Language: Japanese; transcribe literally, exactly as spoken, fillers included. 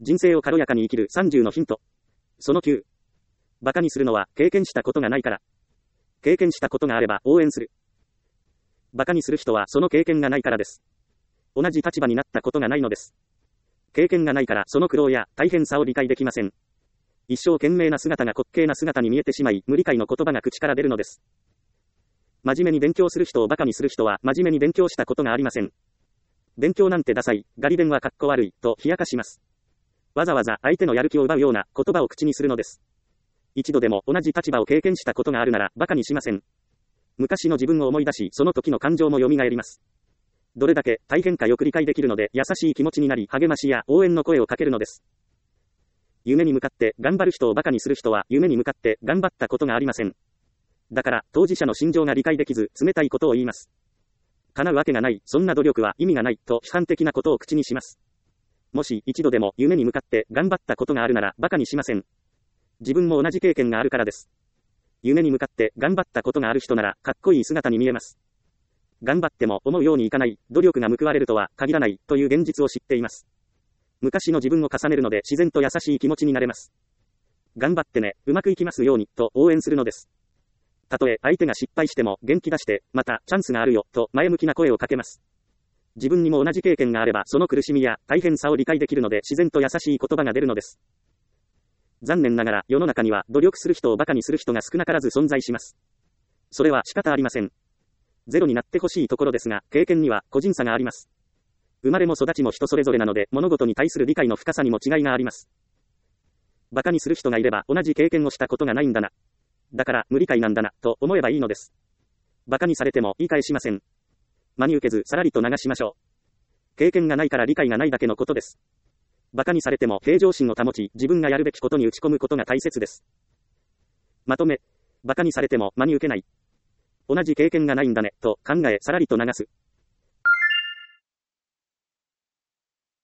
人生を軽やかに生きるさんじゅうのヒント。そのきゅう。馬鹿にするのは経験したことがないから。経験したことがあれば応援する。馬鹿にする人はその経験がないからです。同じ立場になったことがないのです。経験がないからその苦労や大変さを理解できません。一生懸命な姿が滑稽な姿に見えてしまい、無理解の言葉が口から出るのです。真面目に勉強する人を馬鹿にする人は真面目に勉強したことがありません。勉強なんてダサい、ガリ勉はかっこ悪い、と冷やかします。わざわざ相手のやる気を奪うような言葉を口にするのです。一度でも同じ立場を経験したことがあるなら馬鹿にしません。昔の自分を思い出し、その時の感情も蘇ります。どれだけ大変かよく理解できるので、優しい気持ちになり、励ましや応援の声をかけるのです。夢に向かって頑張る人を馬鹿にする人は、夢に向かって頑張ったことがありません。だから、当事者の心情が理解できず、冷たいことを言います。叶うわけがない、そんな努力は意味がない、と批判的なことを口にします。もし一度でも夢に向かって頑張ったことがあるなら馬鹿にしません。自分も同じ経験があるからです。夢に向かって頑張ったことがある人ならかっこいい姿に見えます。頑張っても思うようにいかない、努力が報われるとは限らないという現実を知っています。昔の自分を重ねるので自然と優しい気持ちになれます。頑張ってね、うまくいきますようにと応援するのです。たとえ相手が失敗しても元気出して、またチャンスがあるよと前向きな声をかけます。自分にも同じ経験があればその苦しみや大変さを理解できるので自然と優しい言葉が出るのです。残念ながら世の中には努力する人を馬鹿にする人が少なからず存在します。それは仕方ありません。ゼロになってほしいところですが、経験には個人差があります。生まれも育ちも人それぞれなので、物事に対する理解の深さにも違いがあります。馬鹿にする人がいれば同じ経験をしたことがないんだな。だから無理解なんだな、と思えばいいのです。馬鹿にされても言い返しません。真に受けずさらりと流しましょう。経験がないから理解がないだけのことです。馬鹿にされても平常心を保ち、自分がやるべきことに打ち込むことが大切です。まとめ、馬鹿にされても真に受けない。同じ経験がないんだね、と考えさらりと流す。